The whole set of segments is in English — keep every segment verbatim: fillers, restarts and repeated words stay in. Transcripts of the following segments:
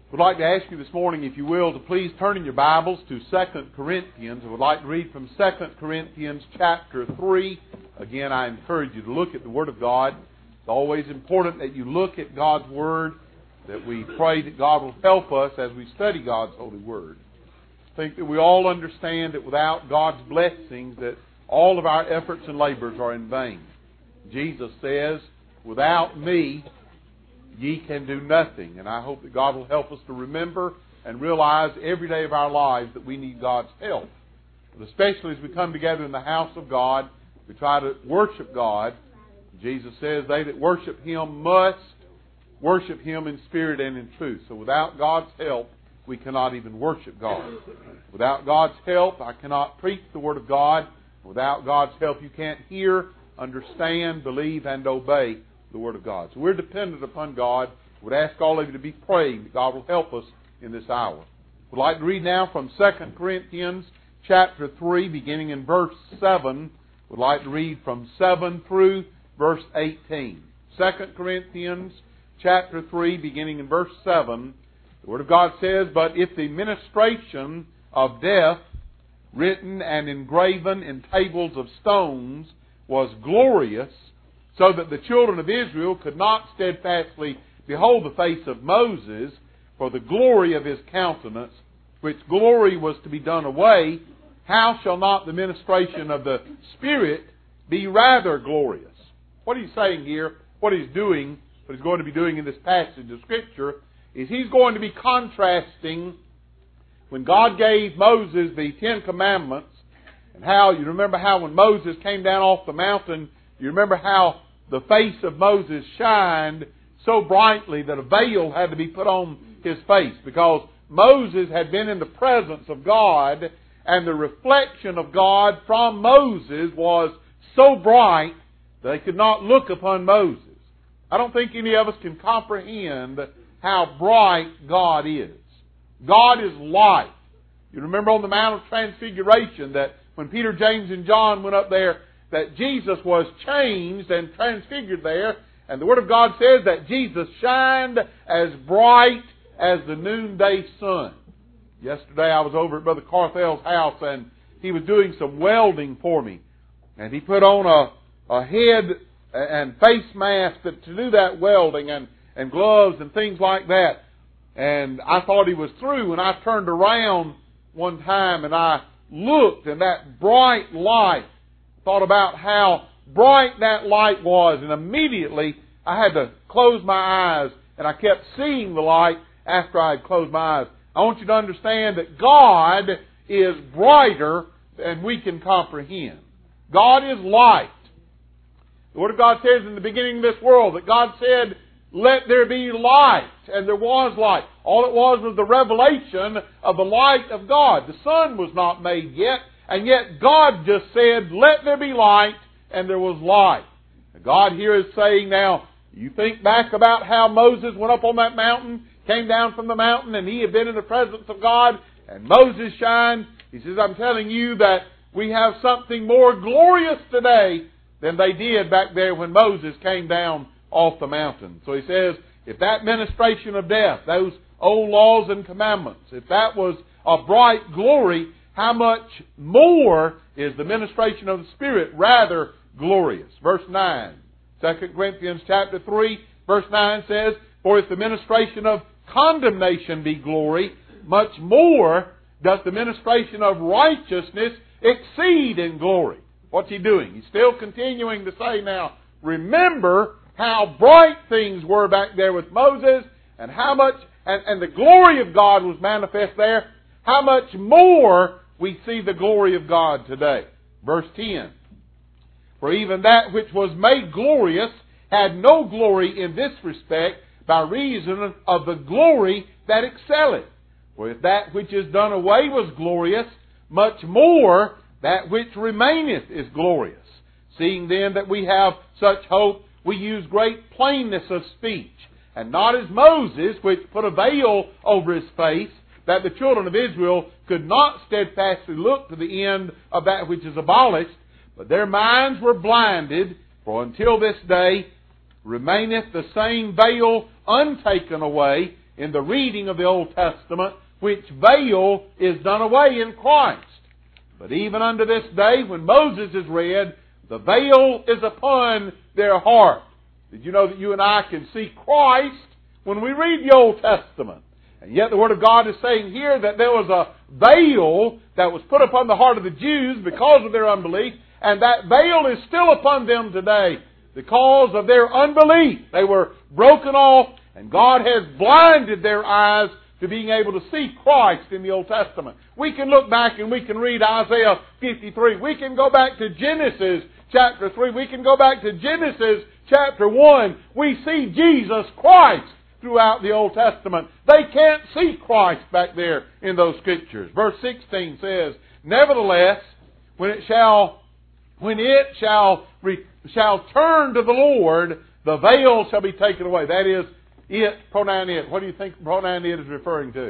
Would like to ask you this morning, if you will, to please turn in your Bibles to Second Corinthians. I would like to read from Second Corinthians chapter three. Again, I encourage you to look at the Word of God. It's always important that you look at God's Word, that we pray that God will help us as we study God's holy Word. I think that we all understand that without God's blessings, that all of our efforts and labors are in vain. Jesus says, "Without me, ye can do nothing." And I hope that God will help us to remember and realize every day of our lives that we need God's help. But especially as we come together in the house of God, we try to worship God. Jesus says, "They that worship Him must worship Him in spirit and in truth." So without God's help, we cannot even worship God. Without God's help, I cannot preach the Word of God. Without God's help, you can't hear, understand, believe, and obey the Word of God. So we're dependent upon God. Would ask all of you to be praying that God will help us in this hour. Would like to read now from Second Corinthians chapter three, beginning in verse seven. Would like to read from seven through verse eighteen. Second Corinthians chapter three, beginning in verse seven. The Word of God says, "But if the ministration of death, written and engraven in tables of stones, was glorious, so that the children of Israel could not steadfastly behold the face of Moses for the glory of his countenance, which glory was to be done away, how shall not the ministration of the Spirit be rather glorious?" What he's saying here, what he's doing, what he's going to be doing in this passage of Scripture, is he's going to be contrasting when God gave Moses the Ten Commandments, and how, you remember how when Moses came down off the mountain, you remember how the face of Moses shined so brightly that a veil had to be put on his face, because Moses had been in the presence of God, and the reflection of God from Moses was so bright that they could not look upon Moses. I don't think any of us can comprehend how bright God is. God is light. You remember on the Mount of Transfiguration that when Peter, James, and John went up there, that Jesus was changed and transfigured there. And the Word of God says that Jesus shined as bright as the noonday sun. Yesterday I was over at Brother Carthel's house, and he was doing some welding for me. And he put on a, a head and face mask to, to do that welding, and, and gloves and things like that. And I thought he was through, and I turned around one time and I looked, and that bright light, thought about how bright that light was, and immediately I had to close my eyes, and I kept seeing the light after I had closed my eyes. I want you to understand that God is brighter than we can comprehend. God is light. The Word of God says in the beginning of this world that God said, "Let there be light," and there was light. All it was was the revelation of the light of God. The sun was not made yet, and yet God just said, "Let there be light," and there was light. God here is saying now, you think back about how Moses went up on that mountain, came down from the mountain, and he had been in the presence of God, and Moses shined. He says, I'm telling you that we have something more glorious today than they did back there when Moses came down off the mountain. So he says, if that ministration of death, those old laws and commandments, if that was a bright glory, how much more is the ministration of the Spirit rather glorious? Verse nine. Second Corinthians chapter three, verse nine says, "For if the ministration of condemnation be glory, much more does the ministration of righteousness exceed in glory." What's he doing? He's still continuing to say now, remember how bright things were back there with Moses, and how much, and, and the glory of God was manifest there. How much more we see the glory of God today. Verse ten. "For even that which was made glorious had no glory in this respect, by reason of the glory that excelleth. For if that which is done away was glorious, much more that which remaineth is glorious. Seeing then that we have such hope, we use great plainness of speech, and not as Moses, which put a veil over his face, that the children of Israel could not steadfastly look to the end of that which is abolished, but their minds were blinded, for until this day remaineth the same veil untaken away, in the reading of the Old Testament, which veil is done away in Christ. But even unto this day, when Moses is read, the veil is upon their heart. Did you know that you and I can see Christ when we read the Old Testament? And yet the Word of God is saying here that there was a veil that was put upon the heart of the Jews because of their unbelief, and that veil is still upon them today because of their unbelief. They were broken off, and God has blinded their eyes to being able to see Christ in the Old Testament. We can look back and we can read Isaiah fifty-three. We can go back to Genesis chapter three. We can go back to Genesis chapter one. We see Jesus Christ throughout the Old Testament. They can't see Christ back there in those scriptures. Verse sixteen says, "Nevertheless, when it shall when it shall re, shall turn to the Lord, the veil shall be taken away." That is, it, pronoun it. What do you think pronoun it is referring to?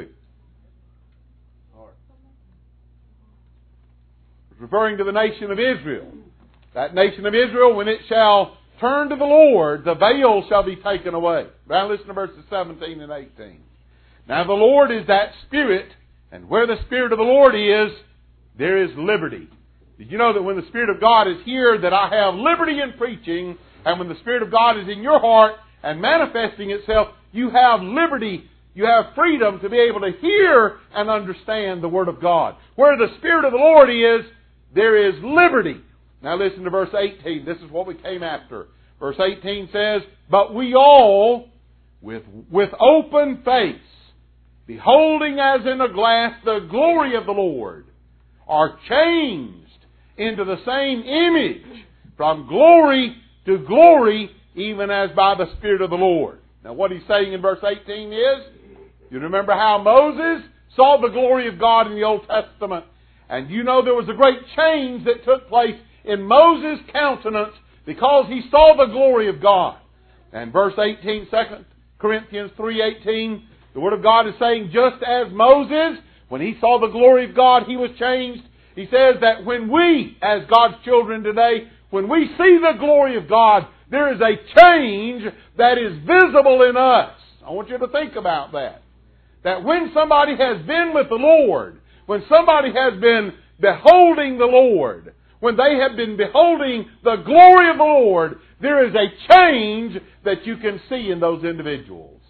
It's referring to the nation of Israel. That nation of Israel, when it shall turn to the Lord, the veil shall be taken away. Now listen to verses seventeen and eighteen. "Now the Lord is that Spirit, and where the Spirit of the Lord is, there is liberty." Did you know that when the Spirit of God is here, that I have liberty in preaching, and when the Spirit of God is in your heart and manifesting itself, you have liberty, you have freedom to be able to hear and understand the Word of God. Where the Spirit of the Lord is, there is liberty. Now listen to verse eighteen. This is what we came after. Verse eighteen says, "But we all, with, with open face, beholding as in a glass the glory of the Lord, are changed into the same image, from glory to glory, even as by the Spirit of the Lord." Now what he's saying in verse eighteen is, you remember how Moses saw the glory of God in the Old Testament. And you know there was a great change that took place in Moses' countenance because he saw the glory of God. And verse eighteen, Second Corinthians three eighteen, the Word of God is saying, just as Moses, when he saw the glory of God, he was changed. He says that when we, as God's children today, when we see the glory of God, there is a change that is visible in us. I want you to think about that. That when somebody has been with the Lord, when somebody has been beholding the Lord, when they have been beholding the glory of the Lord, there is a change that you can see in those individuals.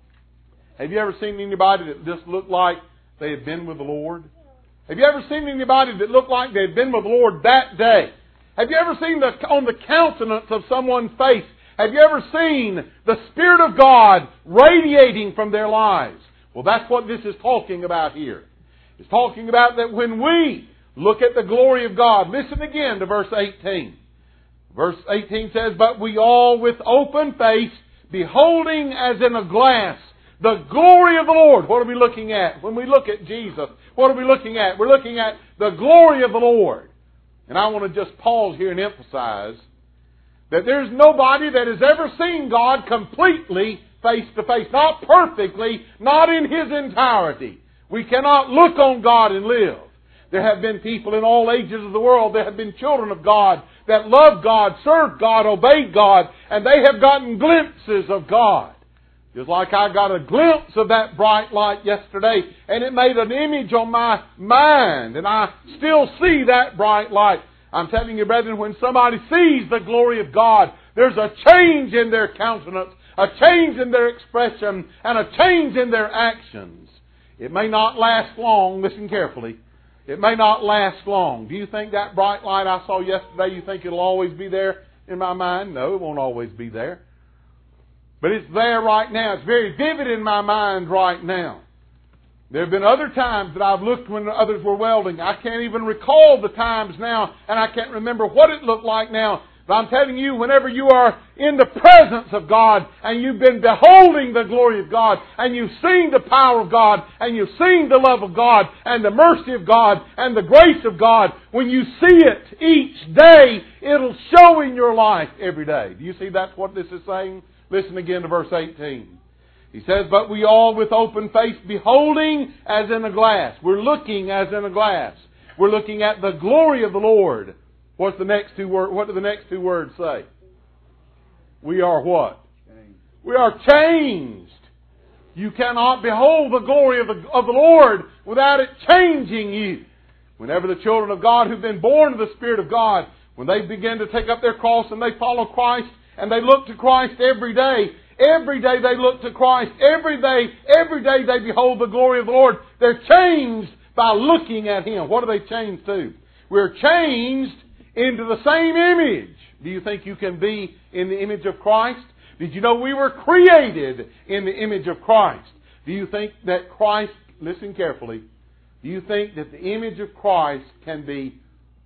Have you ever seen anybody that just looked like they had been with the Lord? Have you ever seen anybody that looked like they had been with the Lord that day? Have you ever seen the, on the countenance of someone's face, have you ever seen the Spirit of God radiating from their lives? Well, that's what this is talking about here. It's talking about that when we look at the glory of God, listen again to verse eighteen. Verse eighteen says, "But we all with open face, beholding as in a glass, the glory of the Lord." What are we looking at? When we look at Jesus, what are we looking at? We're looking at the glory of the Lord. And I want to just pause here and emphasize that there's nobody that has ever seen God completely face to face. Not perfectly, not in His entirety. We cannot look on God and live. There have been people in all ages of the world, there have been children of God that loved God, served God, obeyed God, and they have gotten glimpses of God. Just like I got a glimpse of that bright light yesterday, and it made an image on my mind, and I still see that bright light. I'm telling you, brethren, when somebody sees the glory of God, there's a change in their countenance, a change in their expression, and a change in their actions. It may not last long. Listen carefully. It may not last long. Do you think that bright light I saw yesterday, you think it'll always be there in my mind? No, it won't always be there. But it's there right now. It's very vivid in my mind right now. There have been other times that I've looked when others were welding. I can't even recall the times now, and I can't remember what it looked like now. But I'm telling you, whenever you are in the presence of God, and you've been beholding the glory of God, and you've seen the power of God, and you've seen the love of God, and the mercy of God, and the grace of God, when you see it each day, it'll show in your life every day. Do you see that's what this is saying? Listen again to verse eighteen. He says, "But we all with open face, beholding as in a glass." We're looking as in a glass. We're looking at the glory of the Lord. What's the next two words? What do the next two words say? We are what? Changed. We are changed. You cannot behold the glory of the, of the Lord without it changing you. Whenever the children of God who've been born of the Spirit of God, when they begin to take up their cross and they follow Christ and they look to Christ every day, every day they look to Christ, every day, every day they behold the glory of the Lord. They're changed by looking at Him. What are they changed to? We're changed into the same image. Do you think you can be in the image of Christ? Did you know we were created in the image of Christ? Do you think that Christ, listen carefully, do you think that the image of Christ can be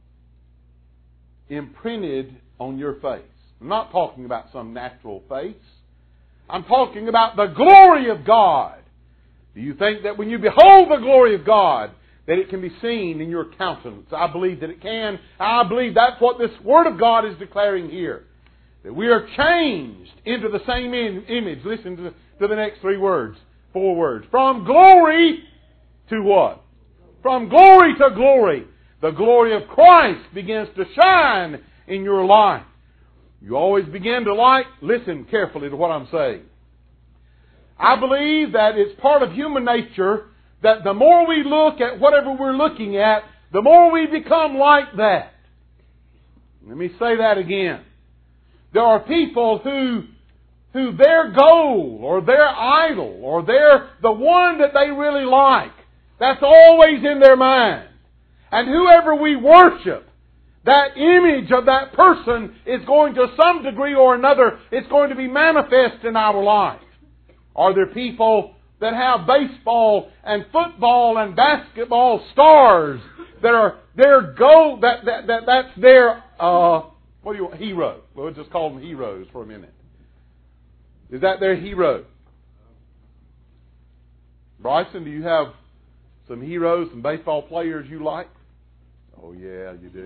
imprinted on your face? I'm not talking about some natural face. I'm talking about the glory of God. Do you think that when you behold the glory of God, that it can be seen in your countenance? I believe that it can. I believe that's what this Word of God is declaring here. That we are changed into the same in, image. Listen to, to the next three words. Four words. From glory to what? From glory to glory. The glory of Christ begins to shine in your life. You always begin to like, listen carefully to what I'm saying. I believe that it's part of human nature that the more we look at whatever we're looking at, the more we become like that. Let me say that again. There are people who, who their goal or their idol or their, the one that they really like, that's always in their mind. And whoever we worship, that image of that person is going to some degree or another, it's going to be manifest in our life. Are there people that have baseball and football and basketball stars that are their goal, that, that, that that's their, uh, what do you want? Hero. We'll just call them heroes for a minute. Is that their hero? Bryson, do you have some heroes, some baseball players you like? Oh yeah, you do.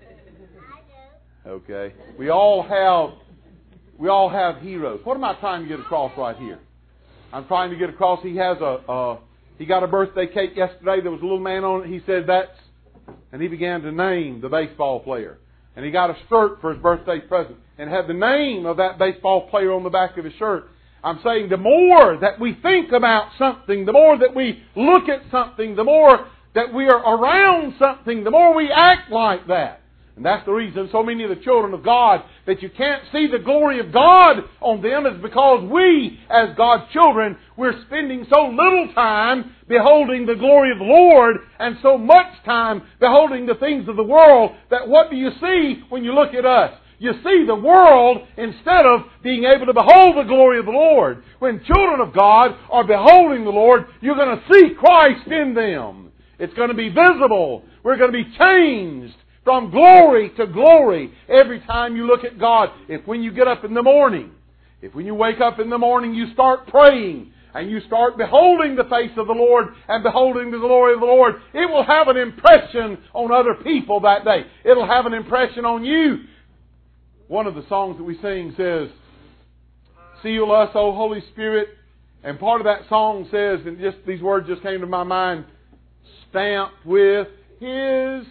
I do. Okay. We all have we all have heroes. What am I trying to get across right here? I'm trying to get across he has a uh, he got a birthday cake yesterday. There was a little man on it. He said that's, and he began to name the baseball player. And he got a shirt for his birthday present and had the name of that baseball player on the back of his shirt. I'm saying the more that we think about something, the more that we look at something, the more that we are around something, the more we act like that. And that's the reason so many of the children of God, that you can't see the glory of God on them, is because we, as God's children, we're spending so little time beholding the glory of the Lord and so much time beholding the things of the world, that what do you see when you look at us? You see the world instead of being able to behold the glory of the Lord. When children of God are beholding the Lord, you're going to see Christ in them. It's going to be visible. We're going to be changed from glory to glory every time you look at God. If when you get up in the morning, if when you wake up in the morning you start praying and you start beholding the face of the Lord and beholding the glory of the Lord, it will have an impression on other people that day. It'll have an impression on you. One of the songs that we sing says, "Seal us, O Holy Spirit." And part of that song says, and just these words just came to my mind, "Stamped with His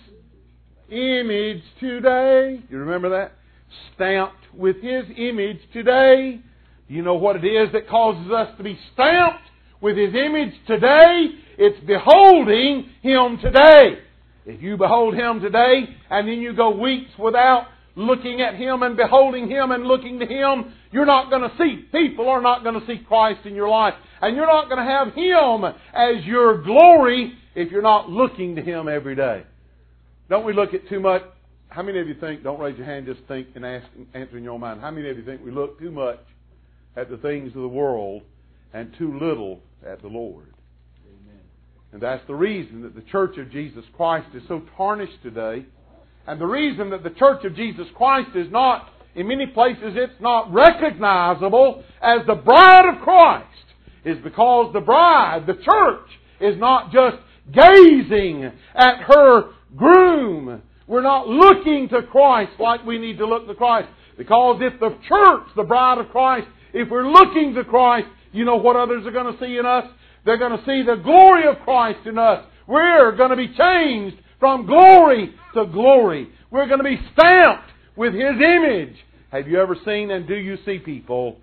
image today." You remember that? Stamped with His image today. You know what it is that causes us to be stamped with His image today? It's beholding Him today. If you behold Him today and then you go weeks without looking at Him and beholding Him and looking to Him, you're not going to see, people are not going to see Christ in your life. And you're not going to have Him as your glory if you're not looking to Him every day. Don't we look at too much? How many of you think, don't raise your hand, just think and ask, answer in your mind, how many of you think we look too much at the things of the world and too little at the Lord? Amen. And that's the reason that the Church of Jesus Christ is so tarnished today. And the reason that the Church of Jesus Christ is not, in many places it's not recognizable as the bride of Christ, is because the bride, the church, is not just gazing at her groom. We're not looking to Christ like we need to look to Christ. Because if the church, the bride of Christ, if we're looking to Christ, you know what others are going to see in us? They're going to see the glory of Christ in us. We're going to be changed from glory to glory. We're going to be stamped with His image. Have you ever seen and do you see people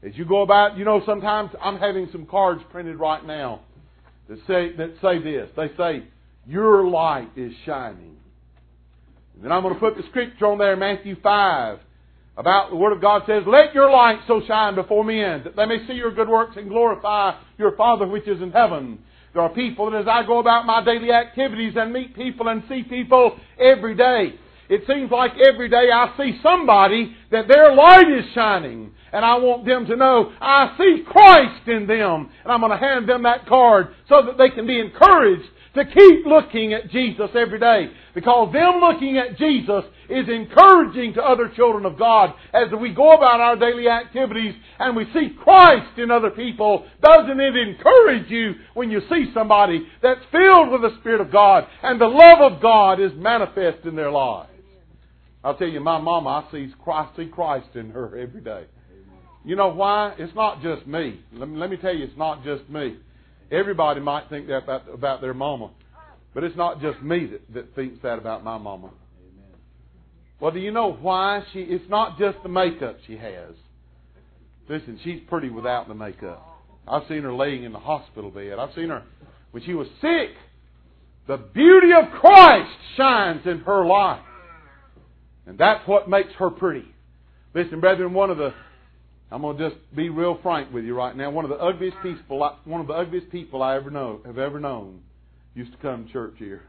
As you go about, you know, sometimes I'm having some cards printed right now that say that say this. They say, your light is shining. And then I'm going to put the scripture on there, Matthew five, about the Word of God says, let your light so shine before men, that they may see your good works and glorify your Father which is in heaven. There are people that as I go about my daily activities and meet people and see people every day, it seems like every day I see somebody that their light is shining. And I want them to know I see Christ in them. And I'm going to hand them that card so that they can be encouraged to keep looking at Jesus every day. Because them looking at Jesus is encouraging to other children of God. As we go about our daily activities and we see Christ in other people, doesn't it encourage you when you see somebody that's filled with the Spirit of God and the love of God is manifest in their lives? I'll tell you, my mama, I see Christ, see Christ in her every day. You know why? It's not just me. Let me, let me tell you, it's not just me. Everybody might think that about, about their mama. But it's not just me that, that thinks that about my mama. Amen. Well, do you know why? She? It's not just the makeup she has. Listen, she's pretty without the makeup. I've seen her laying in the hospital bed. I've seen her when she was sick. The beauty of Christ shines in her life. And that's what makes her pretty. Listen, brethren, one of the... I'm going to just be real frank with you right now. One of the ugliest people, one of the ugliest people I ever know, have ever known, used to come to church here.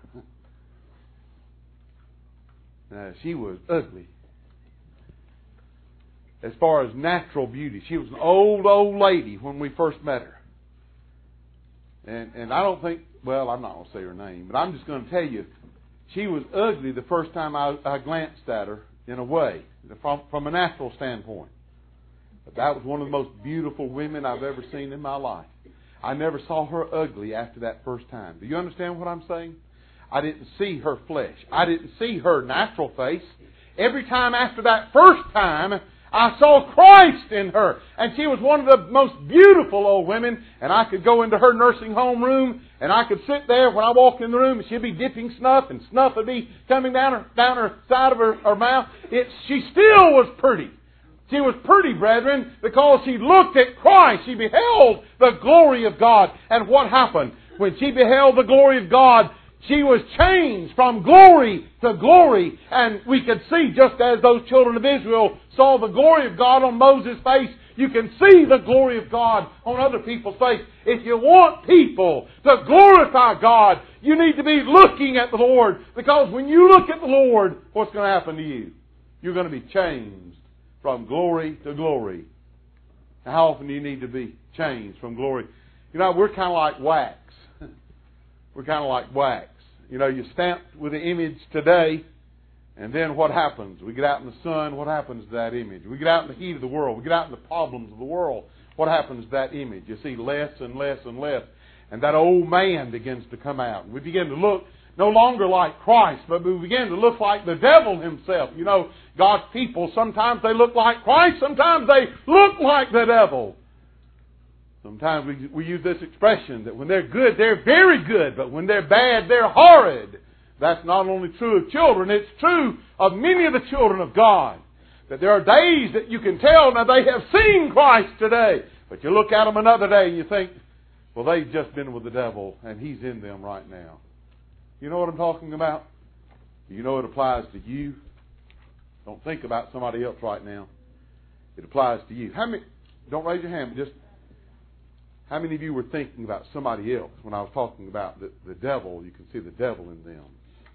Now, she was ugly. As far as natural beauty, she was an old, old lady when we first met her. And and I don't think, well, I'm not going to say her name, but I'm just going to tell you, she was ugly the first time I, I glanced at her in a way, from from a natural standpoint. But that was one of the most beautiful women I've ever seen in my life. I never saw her ugly after that first time. Do you understand what I'm saying? I didn't see her flesh. I didn't see her natural face. Every time after that first time, I saw Christ in her. And she was one of the most beautiful old women. And I could go into her nursing home room and I could sit there when I walked in the room and she'd be dipping snuff and snuff would be coming down her, down her side of her, her mouth. It, she still was pretty. She was pretty, brethren, because she looked at Christ. She beheld the glory of God. And what happened? When she beheld the glory of God, she was changed from glory to glory. And we could see, just as those children of Israel saw the glory of God on Moses' face, you can see the glory of God on other people's face. If you want people to glorify God, you need to be looking at the Lord. Because when you look at the Lord, what's going to happen to you? You're going to be changed from glory to glory. How often do you need to be changed from glory? You know, we're kind of like wax. We're kind of like wax. You know, you stamped with the image today, and then what happens? We get out in the sun, what happens to that image? We get out in the heat of the world. We get out in the problems of the world. What happens to that image? You see less and less and less. And that old man begins to come out. And we begin to look no longer like Christ, but we begin to look like the devil himself. You know, God's people, sometimes they look like Christ, sometimes they look like the devil. Sometimes we, we use this expression that when they're good, they're very good, but when they're bad, they're horrid. That's not only true of children, it's true of many of the children of God. That there are days that you can tell, now they have seen Christ today, but you look at them another day and you think, well, they've just been with the devil and he's in them right now. You know what I'm talking about? You know it applies to you. Don't think about somebody else right now. It applies to you. How many? Don't raise your hand, but just how many of you were thinking about somebody else when I was talking about the, the devil? You can see the devil in them.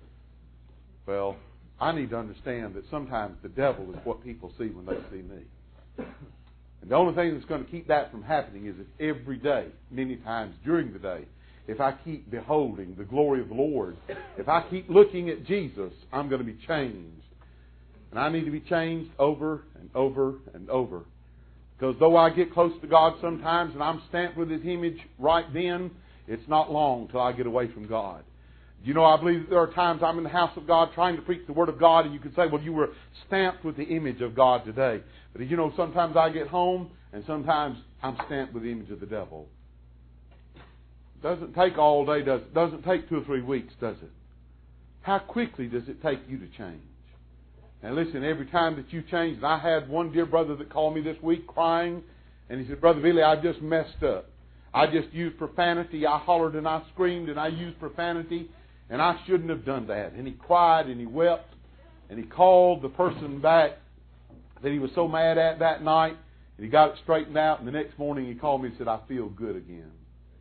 Well, I need to understand that sometimes the devil is what people see when they see me. And the only thing that's going to keep that from happening is if every day, many times during the day, if I keep beholding the glory of the Lord, if I keep looking at Jesus, I'm going to be changed. And I need to be changed over and over and over. Because though I get close to God sometimes and I'm stamped with His image right then, it's not long till I get away from God. You know, I believe there are times I'm in the house of God trying to preach the Word of God, and you could say, well, you were stamped with the image of God today. But you know, sometimes I get home and sometimes I'm stamped with the image of the devil. Doesn't take all day, does it? Doesn't take two or three weeks, does it? How quickly does it take you to change? And listen, every time that you change, and I had one dear brother that called me this week crying, And he said, Brother Billy, I just messed up. I just used profanity. I hollered and I screamed and I used profanity, and I shouldn't have done that. And he cried and he wept, and he called the person back that he was so mad at that night, and he got it straightened out, and the next morning he called me and said, I feel good again.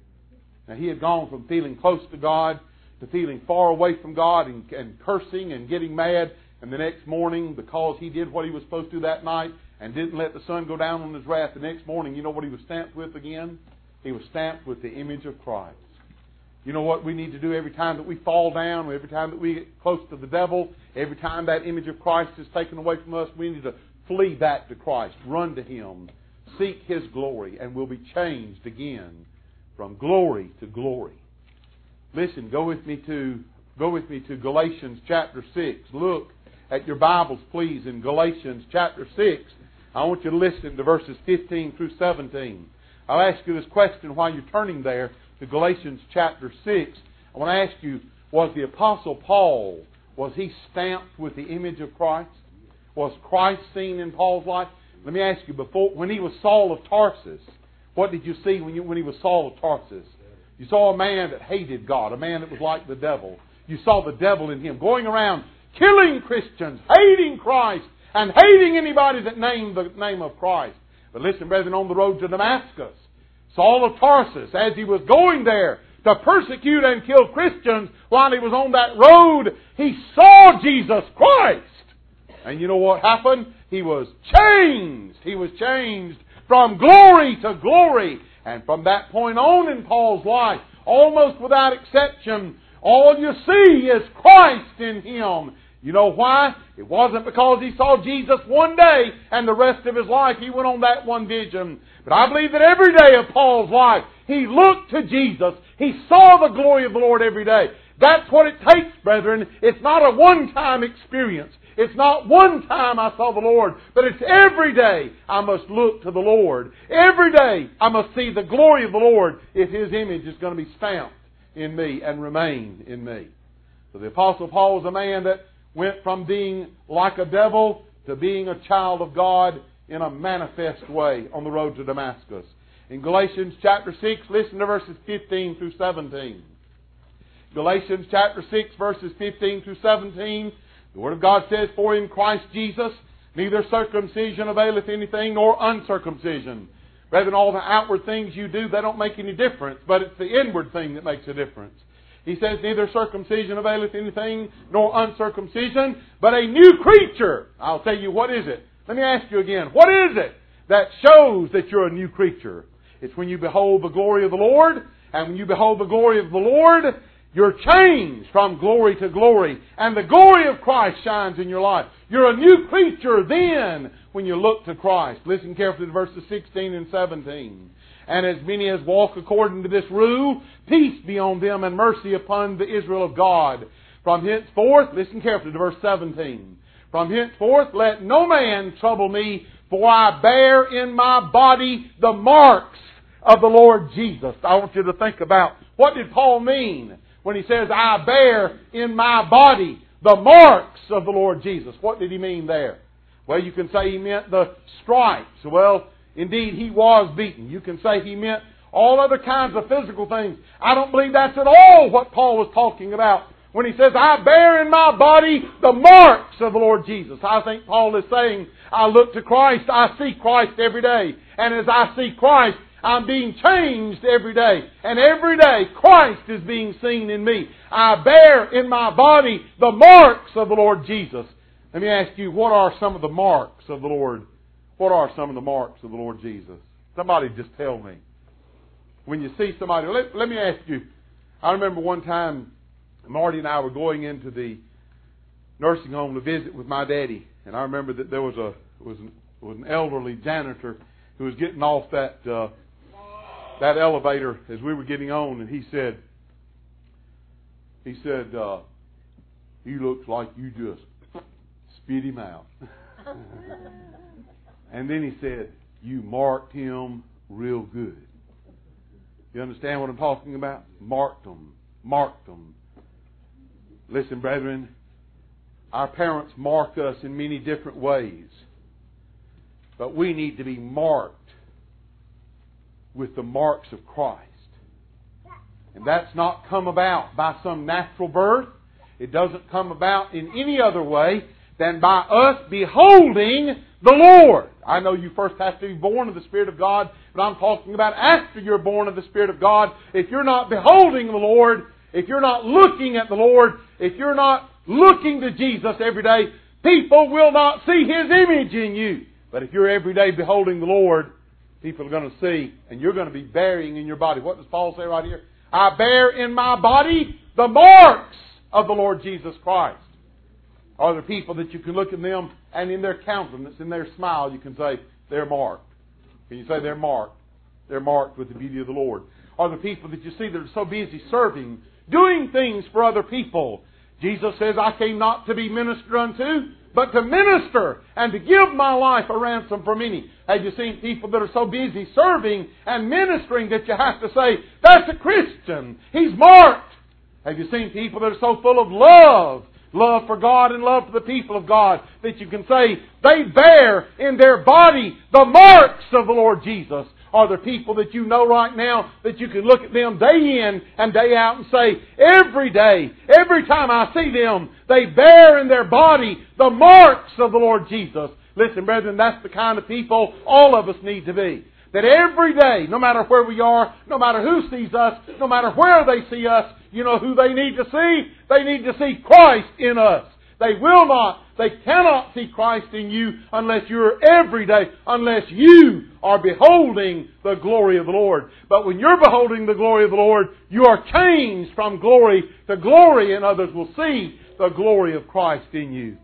Now, he had gone from feeling close to God to feeling far away from God and, and cursing and getting mad, and the next morning, because he did what he was supposed to that night and didn't let the sun go down on his wrath, the next morning, you know what he was stamped with again? He was stamped with the image of Christ. You know what we need to do every time that we fall down, every time that we get close to the devil, every time that image of Christ is taken away from us, we need to flee back to Christ, run to Him, seek His glory, and we'll be changed again from glory to glory. Listen, go with me to go with me to Galatians chapter six. Look at your Bibles, please, in Galatians chapter six. I want you to listen to verses fifteen through seventeen. I'll ask you this question while you're turning there to Galatians chapter six. I want to ask you, was the Apostle Paul, was he stamped with the image of Christ? Was Christ seen in Paul's life? Let me ask you, before when he was Saul of Tarsus, what did you see when, you, when he was Saul of Tarsus? You saw a man that hated God, a man that was like the devil. You saw the devil in him, going around killing Christians, hating Christ, and hating anybody that named the name of Christ. But listen, brethren, on the road to Damascus, Saul of Tarsus, as he was going there to persecute and kill Christians, while he was on that road, he saw Jesus Christ. And you know what happened? He was changed. He was changed from glory to glory. And from that point on in Paul's life, almost without exception, all you see is Christ in him. You know why? It wasn't because he saw Jesus one day and the rest of his life he went on that one vision. But I believe that every day of Paul's life, he looked to Jesus. He saw the glory of the Lord every day. That's what it takes, brethren. It's not a one-time experience. It's not one time I saw the Lord, but it's every day I must look to the Lord. Every day I must see the glory of the Lord if His image is going to be stamped in me and remain in me. So the Apostle Paul was a man that went from being like a devil to being a child of God in a manifest way on the road to Damascus. In Galatians chapter six, listen to verses fifteen through seventeen. Galatians chapter six, verses fifteen through seventeen. The Word of God says, For in Christ Jesus neither circumcision availeth anything, nor uncircumcision. Rather than all the outward things you do, they don't make any difference, but it's the inward thing that makes a difference. He says, Neither circumcision availeth anything, nor uncircumcision, but a new creature. I'll tell you, what is it? Let me ask you again, what is it that shows that you're a new creature? It's when you behold the glory of the Lord, and when you behold the glory of the Lord, you're changed from glory to glory, and the glory of Christ shines in your life. You're a new creature then when you look to Christ. Listen carefully to verses sixteen and seventeen. And as many as walk according to this rule, peace be on them and mercy upon the Israel of God. From henceforth, listen carefully to verse seventeen. From henceforth let no man trouble me, for I bear in my body the marks of the Lord Jesus. I want you to think about, what did Paul mean when he says, I bear in my body the marks of the Lord Jesus? What did he mean there? Well, you can say he meant the stripes. Well, indeed, he was beaten. You can say he meant all other kinds of physical things. I don't believe that's at all what Paul was talking about when he says, I bear in my body the marks of the Lord Jesus. I think Paul is saying, I look to Christ, I see Christ every day. And as I see Christ, I'm being changed every day. And every day, Christ is being seen in me. I bear in my body the marks of the Lord Jesus. Let me ask you, what are some of the marks of the Lord? What are some of the marks of the Lord Jesus? Somebody just tell me. When you see somebody, let, let me ask you, I remember one time, Marty and I were going into the nursing home to visit with my daddy. And I remember that there was a was an, was an elderly janitor who was getting off that uh, that elevator as we were getting on, and he said, he said, uh, he looks like you just spit him out. And then he said, you marked him real good. You understand what I'm talking about? Marked them. Marked them. Listen, brethren, our parents mark us in many different ways. But we need to be marked with the marks of Christ. And that's not come about by some natural birth. It doesn't come about in any other way than by us beholding the Lord. I know you first have to be born of the Spirit of God, but I'm talking about after you're born of the Spirit of God. If you're not beholding the Lord, if you're not looking at the Lord, if you're not looking to Jesus every day, people will not see His image in you. But if you're every day beholding the Lord, people are going to see, and you're going to be bearing in your body. What does Paul say right here? I bear in my body the marks of the Lord Jesus Christ. Are there people that you can look at them and in their countenance, in their smile, you can say, they're marked? Can you say they're marked? They're marked with the beauty of the Lord. Are there people that you see that are so busy serving, doing things for other people? Jesus says, I came not to be ministered unto, but to minister and to give my life a ransom for many. Have you seen people that are so busy serving and ministering that you have to say, that's a Christian. He's marked. Have you seen people that are so full of love, love for God and love for the people of God, that you can say they bear in their body the marks of the Lord Jesus? Are there people that you know right now that you can look at them day in and day out and say, every day, every time I see them, they bear in their body the marks of the Lord Jesus? Listen, brethren, that's the kind of people all of us need to be. That every day, no matter where we are, no matter who sees us, no matter where they see us, you know who they need to see? They need to see Christ in us. They will not, they cannot see Christ in you unless you're every day, unless you are beholding the glory of the Lord. But when you're beholding the glory of the Lord, you are changed from glory to glory, and others will see the glory of Christ in you.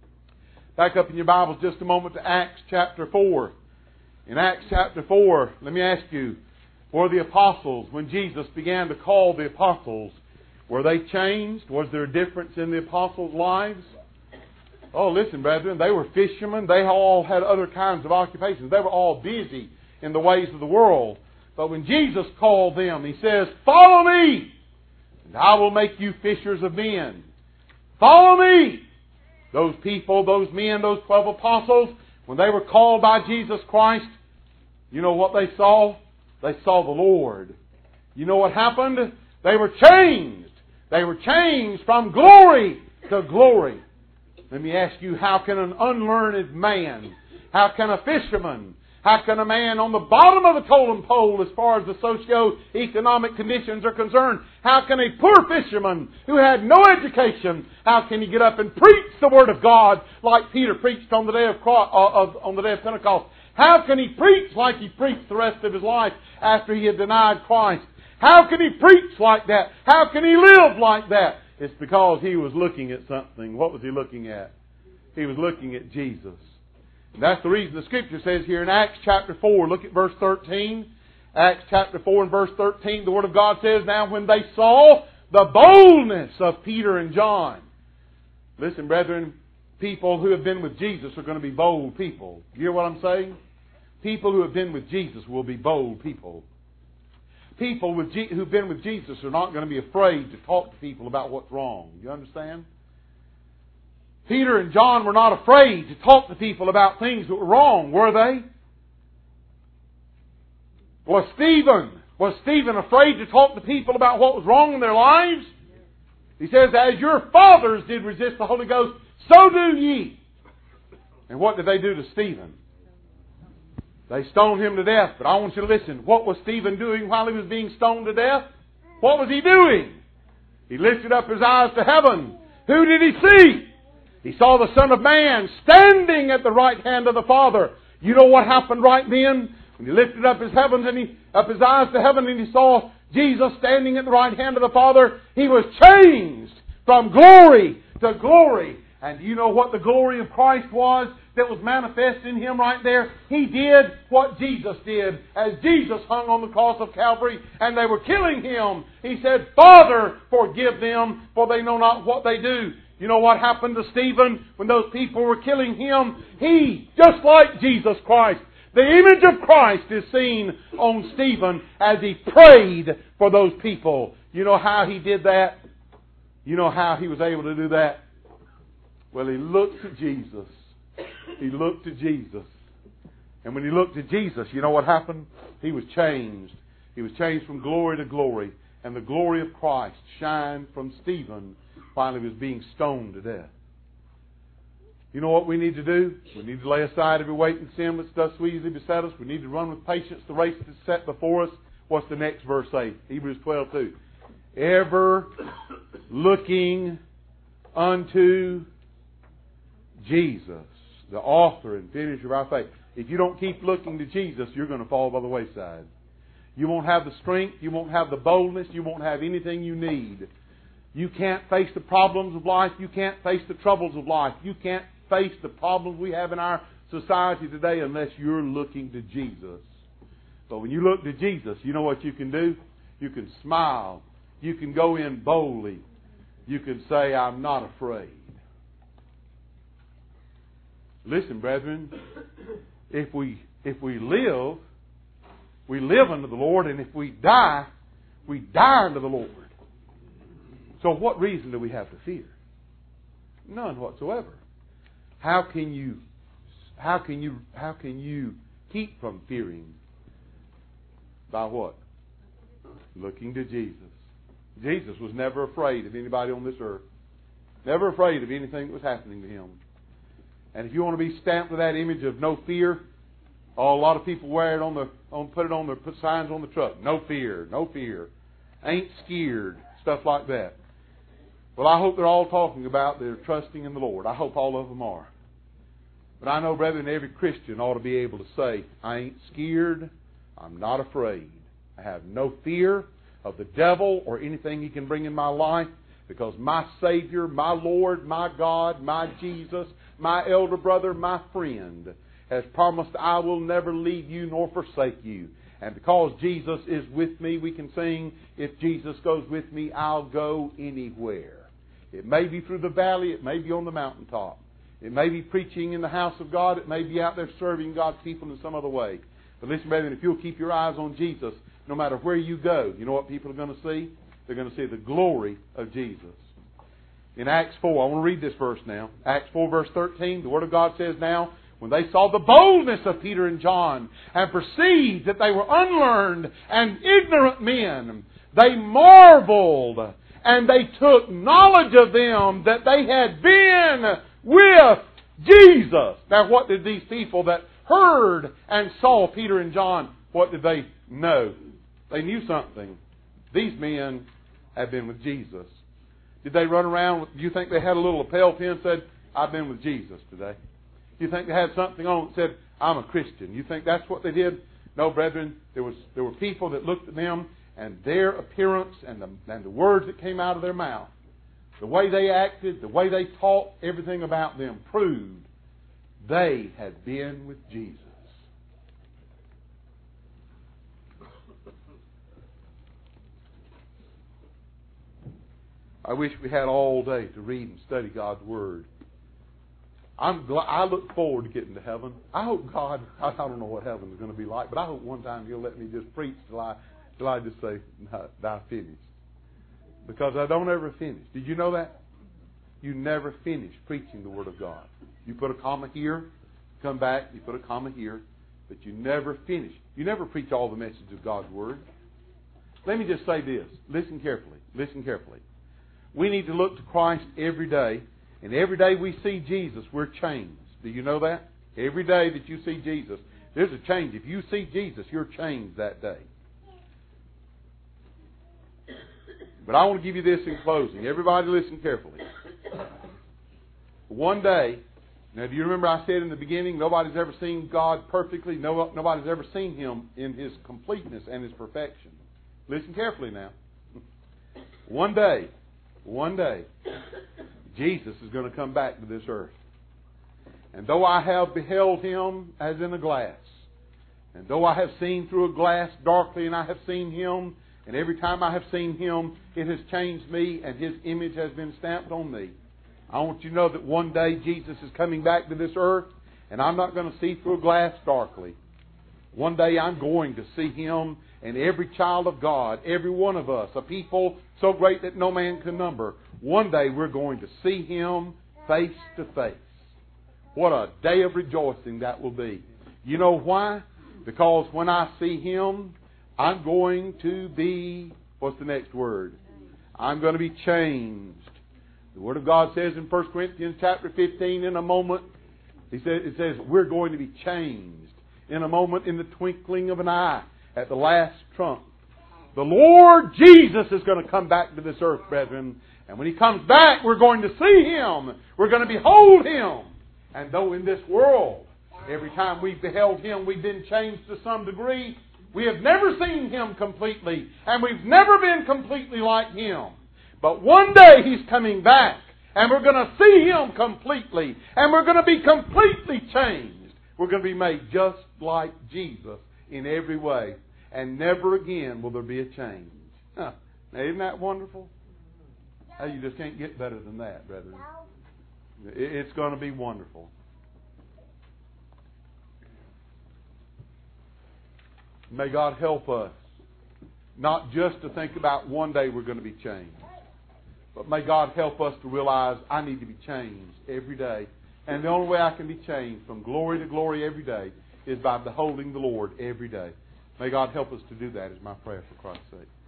Back up in your Bibles just a moment to Acts chapter four. In Acts chapter four, let me ask you, were the apostles, when Jesus began to call the apostles, were they changed? Was there a difference in the apostles' lives? Oh, listen, brethren, they were fishermen. They all had other kinds of occupations. They were all busy in the ways of the world. But when Jesus called them, He says, follow me, and I will make you fishers of men. Follow me. Those people, those men, those twelve apostles, when they were called by Jesus Christ, you know what they saw? They saw the Lord. You know what happened? They were changed. They were changed from glory to glory. Let me ask you, how can an unlearned man, how can a fisherman, how can a man on the bottom of the totem pole as far as the socio-economic conditions are concerned, how can a poor fisherman who had no education, how can he get up and preach the Word of God like Peter preached on the day of, of, on the day of Pentecost? How can he preach like he preached the rest of his life after he had denied Christ? How can he preach like that? How can he live like that? It's because he was looking at something. What was he looking at? He was looking at Jesus. And that's the reason the Scripture says here in Acts chapter four, look at verse thirteen. Acts chapter four and verse thirteen, the Word of God says, now when they saw the boldness of Peter and John. Listen, brethren, people who have been with Jesus are going to be bold people. You hear what I'm saying? People who have been with Jesus will be bold people. People with Je- who've been with Jesus are not going to be afraid to talk to people about what's wrong. You understand? Peter and John were not afraid to talk to people about things that were wrong, were they? Was Stephen, was Stephen afraid to talk to people about what was wrong in their lives? He says, as your fathers did resist the Holy Ghost, so do ye. And what did they do to Stephen? They stoned him to death. But I want you to listen. What was Stephen doing while he was being stoned to death? What was he doing? He lifted up his eyes to heaven. Who did he see? He saw the Son of Man standing at the right hand of the Father. You know what happened right then? When he lifted up his heavens and he, up his eyes to heaven and he saw Jesus standing at the right hand of the Father, he was changed from glory to glory. And do you know what the glory of Christ was that was manifest in Him right there? He did what Jesus did. As Jesus hung on the cross of Calvary and they were killing Him, He said, Father, forgive them, for they know not what they do. You know what happened to Stephen when those people were killing him? He, just like Jesus Christ, the image of Christ is seen on Stephen as he prayed for those people. You know how he did that? You know how he was able to do that? Well, he looked to Jesus. He looked to Jesus. And when he looked at Jesus, you know what happened? He was changed. He was changed from glory to glory. And the glory of Christ shined from Stephen while he was being stoned to death. You know what we need to do? We need to lay aside every weight and sin which does so easily beset us. We need to run with patience the race that's set before us. What's the next verse say? Hebrews twelve two. Ever looking unto Jesus, the author and finisher of our faith. If you don't keep looking to Jesus, you're going to fall by the wayside. You won't have the strength, you won't have the boldness, you won't have anything you need. You can't face the problems of life, you can't face the troubles of life, you can't face the problems we have in our society today unless you're looking to Jesus. So when you look to Jesus, you know what you can do? You can smile. You can go in boldly. You can say, I'm not afraid. Listen, brethren, if we if we live, we live unto the Lord, and if we die, we die unto the Lord. So what reason do we have to fear? None whatsoever. How can you how can you how can you keep from fearing? By what? Looking to Jesus. Jesus was never afraid of anybody on this earth. Never afraid of anything that was happening to him. And if you want to be stamped with that image of no fear, oh, a lot of people wear it on the on put it on their put signs on the truck. No fear, no fear. Ain't scared. Stuff like that. Well, I hope they're all talking about they're trusting in the Lord. I hope all of them are. But I know, brethren, every Christian ought to be able to say, I ain't scared. I'm not afraid. I have no fear of the devil or anything he can bring in my life, because my Savior, my Lord, my God, my Jesus, my elder brother, my friend, has promised, I will never leave you nor forsake you. And because Jesus is with me, we can sing, if Jesus goes with me, I'll go anywhere. It may be through the valley, it may be on the mountaintop. It may be preaching in the house of God, it may be out there serving God's people in some other way. But listen, brethren, if you'll keep your eyes on Jesus, no matter where you go, you know what people are going to see? They're going to see the glory of Jesus. In Acts four, I want to read this verse now. Acts four, verse thirteen, the Word of God says now, when they saw the boldness of Peter and John and perceived that they were unlearned and ignorant men, they marveled and they took knowledge of them that they had been with Jesus. Now, what did these people that heard and saw Peter and John, what did they know? They knew something. These men had been with Jesus. Did they run around? Do you think they had a little lapel pin and said, I've been with Jesus today? Do you think they had something on that said, I'm a Christian? You think that's what they did? No, brethren. There was there were people that looked at them, and their appearance and the, and the words that came out of their mouth, the way they acted, the way they talked, everything about them proved they had been with Jesus. I wish we had all day to read and study God's Word. I'm glad, I look forward to getting to heaven. I hope God, I don't know what heaven is going to be like, but I hope one time He'll let me just preach till I, till I just say, no, I finished. Because I don't ever finish. Did you know that? You never finish preaching the Word of God. You put a comma here, come back, you put a comma here, but you never finish. You never preach all the message of God's Word. Let me just say this. Listen carefully. Listen carefully. We need to look to Christ every day, and every day we see Jesus, we're changed. Do you know that? Every day that you see Jesus, there's a change. If you see Jesus, you're changed that day. But I want to give you this in closing. Everybody listen carefully. One day, now do you remember I said in the beginning, nobody's ever seen God perfectly. No, nobody's ever seen Him in His completeness and His perfection. Listen carefully now. One day, one day, Jesus is going to come back to this earth. And though I have beheld Him as in a glass, and though I have seen through a glass darkly, and I have seen Him, and every time I have seen Him, it has changed me, and His image has been stamped on me. I want you to know that one day Jesus is coming back to this earth, and I'm not going to see through a glass darkly. One day I'm going to see Him, and every child of God, every one of us, a people so great that no man can number, one day we're going to see Him face to face. What a day of rejoicing that will be. You know why? Because when I see Him, I'm going to be, what's the next word? I'm going to be changed. The Word of God says in First Corinthians chapter fifteen, in a moment, He says, it says we're going to be changed. In a moment, in the twinkling of an eye, at the last trump. The Lord Jesus is going to come back to this earth, brethren. And when He comes back, we're going to see Him. We're going to behold Him. And though in this world, every time we've beheld Him, we've been changed to some degree, we have never seen Him completely. And we've never been completely like Him. But one day He's coming back. And we're going to see Him completely. And we're going to be completely changed. We're going to be made just like Jesus in every way. And never again will there be a change. Huh. Now, isn't that wonderful? Hey, you just can't get better than that, brethren. It's going to be wonderful. May God help us not just to think about one day we're going to be changed, but may God help us to realize I need to be changed every day. And the only way I can be changed from glory to glory every day is by beholding the Lord every day. May God help us to do that, is my prayer for Christ's sake.